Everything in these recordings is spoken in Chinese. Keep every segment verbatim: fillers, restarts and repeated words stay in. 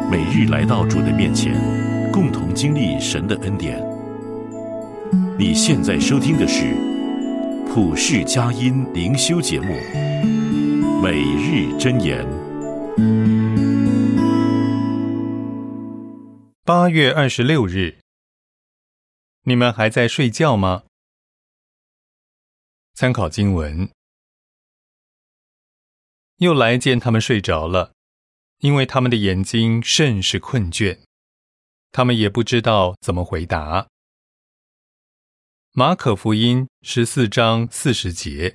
每日来到主的面前，共同经历神的恩典。你现在收听的是普世佳音灵修节目《每日箴言》。 八月二十六日，你们还在睡觉吗？参考经文，又来见他们睡着了，因为他们的眼睛甚是困倦，他们也不知道怎么回答。马可福音十四章四十节。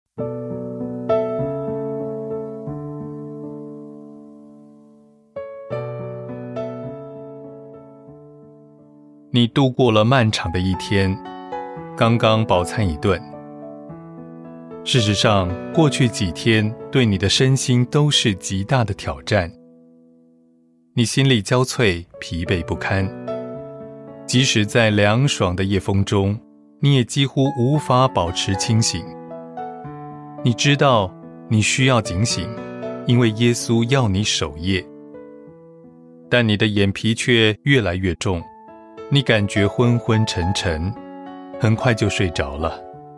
你度过了漫长的一天，刚刚饱餐一顿。事实上，过去几天对你的身心都是极大的挑战。你心力交瘁，疲惫不堪。即使在凉爽的夜风中，你也几乎无法保持清醒。你知道你需要警醒，因为耶稣要你守夜。但你的眼皮却越来越重，你感觉昏昏沉沉，很快就睡着了。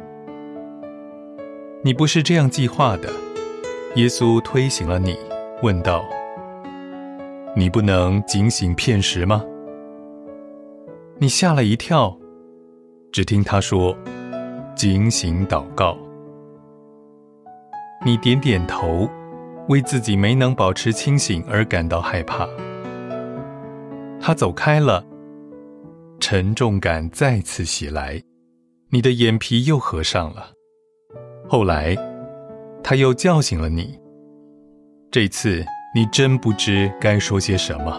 你不是这样计划的，耶稣推醒了你，问道：你不能警醒片时吗？你吓了一跳，只听他说：警醒祷告。你点点头，为自己没能保持清醒而感到害怕。他走开了，沉重感再次袭来，你的眼皮又合上了。后来他又叫醒了你，这次你真不知该说些什么。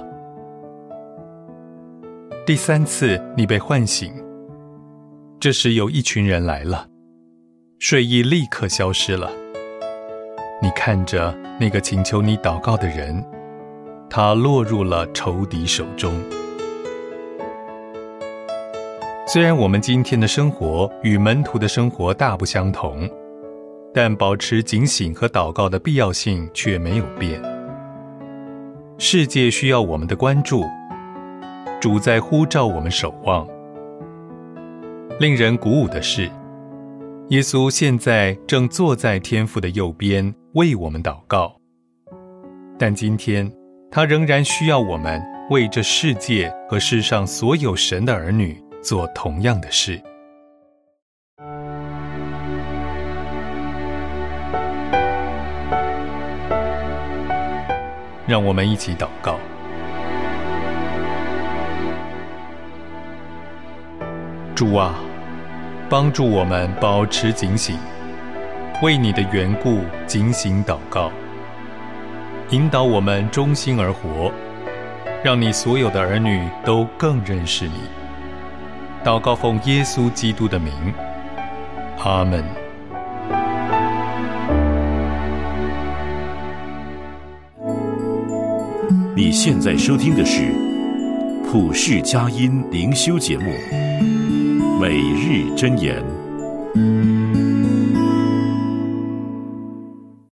第三次你被唤醒，这时有一群人来了，睡意立刻消失了。你看着那个请求你祷告的人，他落入了仇敌手中。虽然我们今天的生活与门徒的生活大不相同，但保持警醒和祷告的必要性却没有变。世界需要我们的关注，主在呼召我们守望。令人鼓舞的是，耶稣现在正坐在天父的右边为我们祷告，但今天他仍然需要我们为这世界和世上所有神的儿女做同样的事。让我们一起祷告。主啊，帮助我们保持警醒，为你的缘故警醒祷告，引导我们忠心而活，让你所有的儿女都更认识你。祷告奉耶稣基督的名，阿们。 你现在收听的是普世佳音灵修节目《每日箴言》。